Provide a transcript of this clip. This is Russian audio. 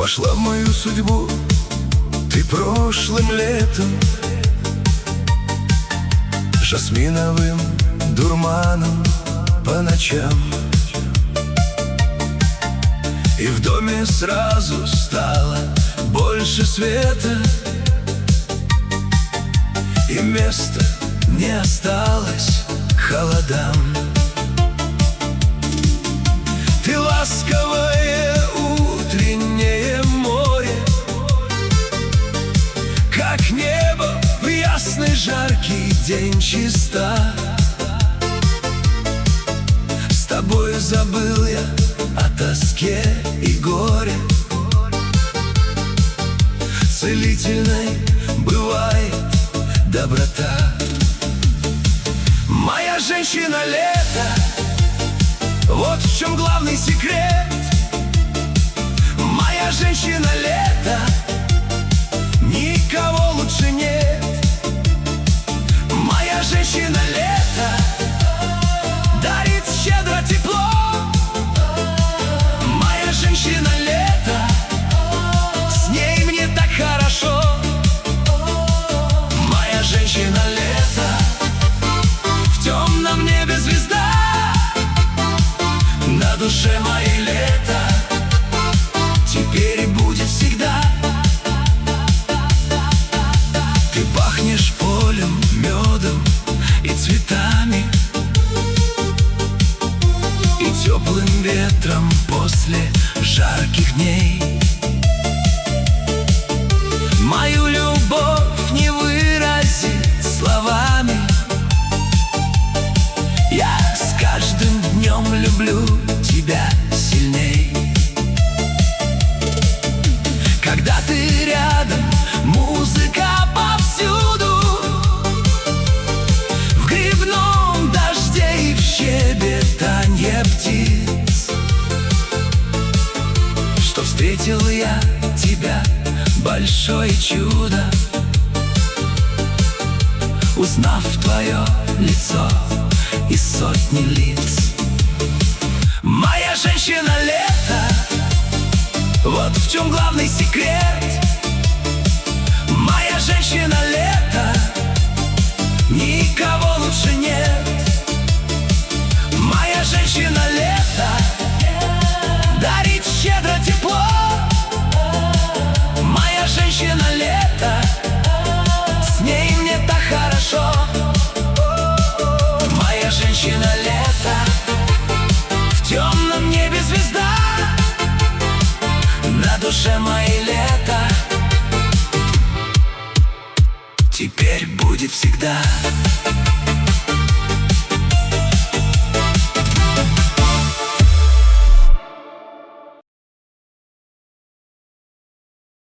Вошла в мою судьбу ты прошлым летом, жасминовым дурманом по ночам. И в доме сразу стало больше света, и места не осталось холодам. Ты ласковое утреннее море, как небо в ясный жаркий день чиста. С тобой забыл я о тоске и горе, целительной бывает доброта. Моя женщина лето, вот в чем главный секрет. Моя женщина лето, никого лучше нет. Моя женщина лето дарит щедро тепло. Моя женщина лето, с ней мне так хорошо. Моя женщина лето, в темном небе звезда, на душе моей лето, теперь и будет всегда. Ты пахнешь полем, медом и цветами, и теплым ветром после жарких дней. Мою любовь не выразить словами, я с каждым днем люблю тебя сильней. Когда ты рядом, музыка повсюду, в грибном дожде и в щебетанье птиц. Что встретил я тебя, большое чудо, узнав твое лицо из сотни лиц. Моя женщина лето, вот в чем главный секрет. Моя женщина лето, никого лучше нет. Моя женщина лето дарит щедро тепло. Моя женщина лето, с ней мне так хорошо. Моя женщина лето, в темном небе звезда, на душе моей лето, теперь будет всегда.